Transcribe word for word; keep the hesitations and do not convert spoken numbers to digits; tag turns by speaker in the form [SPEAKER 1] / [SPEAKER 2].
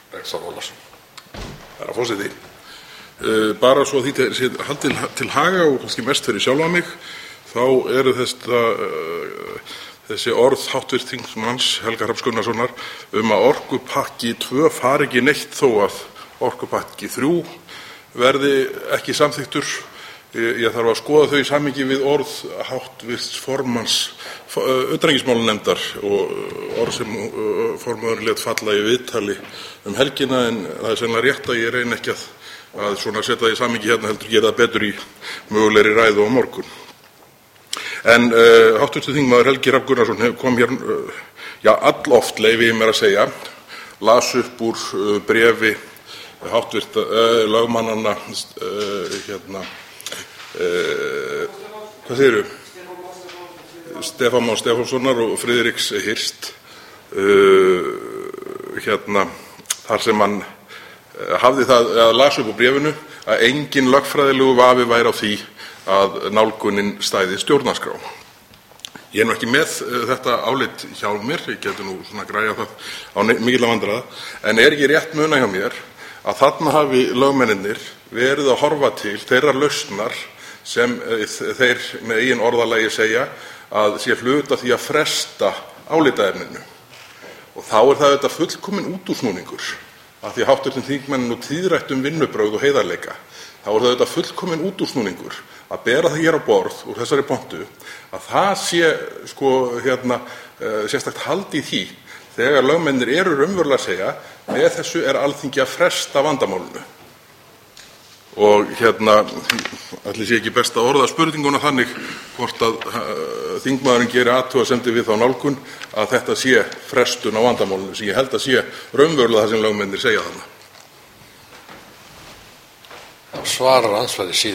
[SPEAKER 1] Herra forseti, bara svo því sé haldið til haga og kannski mest fyrir sjálfa mig, þá eru þetta, þessi orð háttvirts þingmanns Helga Hrafns Gunnarssonar um að orkupakki tvö fari ekki neitt þó að orkupakki þrjú verði ekki samþykktur. Ég þarf að skoða þau í samhengi við orð háttvirts formanns utanríkismálanefndar og orð sem formaðurinn lét falla í viðtali um helgina, en það er sennilega rétt að ég reyni ekki að, að svona setja það í samhengi hérna, heldur gera það betur í mögulegri ræðu á morgun. En uh, háttvirtur þingmaður Helgi Hrafn Gunnarsson kom hér, uh, já, alloft leyfi ég mér að segja, las upp úr uh, bréfi háttvirta uh, lögmannanna uh, hérna Uh, hvað segirðu? Stefán Már Stefánssonar og Friðriks Hirst uh, hérna þar sem hann uh, hafði það að las upp úr bréfinu að engin lögfræðilegu vafi væri á því að nálgunin stæði stjórnarskrá. Ég er nú ekki með uh, þetta álit hjá mér, ég geti nú svona græja það á mikilla vandræða, en er ekki rétt muna hjá mér að þarna hafi lögmennirnir verið að horfa til þeirra lausnar sem þeir með eigin orðalagi segja að sé hluta því að fresta álitaefninu. Og þá er það þetta fullkominn útúrsnúningur, af því að háttvirtum þingmenn nú tíðrætt um vinnubrögð og heiðarleika. Þá er það þetta fullkominn útúrsnúningur að bera það hér á borð úr þessari pontu að það sé sko hérna sérstakt hald í því þegar lögmennir eru raunverulega að segja með þessu er Alþingi að fresta vandamálinu. Og hérna, ætli sé ekki best að orða spurninguna þannig hvort að uh, þingmaðurinn geri athugasemdir við þá nálgun að þetta sé frestun á vandamálinu, sem ég held að sé raunverulega það sem lögmennir segja þarna.
[SPEAKER 2] Svarar andsvari síðar.